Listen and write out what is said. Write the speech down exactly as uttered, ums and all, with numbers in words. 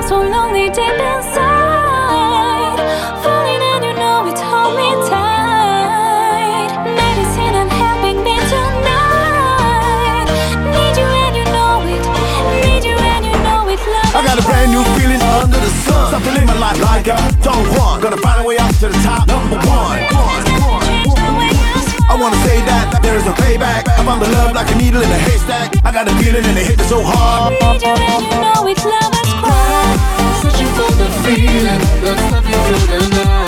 so lonely deep inside. Falling and you know it, hold me tight. Medicine and helping me tonight. Need you and you know it. Need you and you know it. Love I got a brand new feeling under the sun. Something in my life like a Don Juan. Gonna find a way up to the top, number one. I wanna say that there is no payback. I found the love like a needle in a haystack. I got a feeling and it hit me so hard. Need you and you know it, love is cry. Searching for the feeling that's nothing good enough.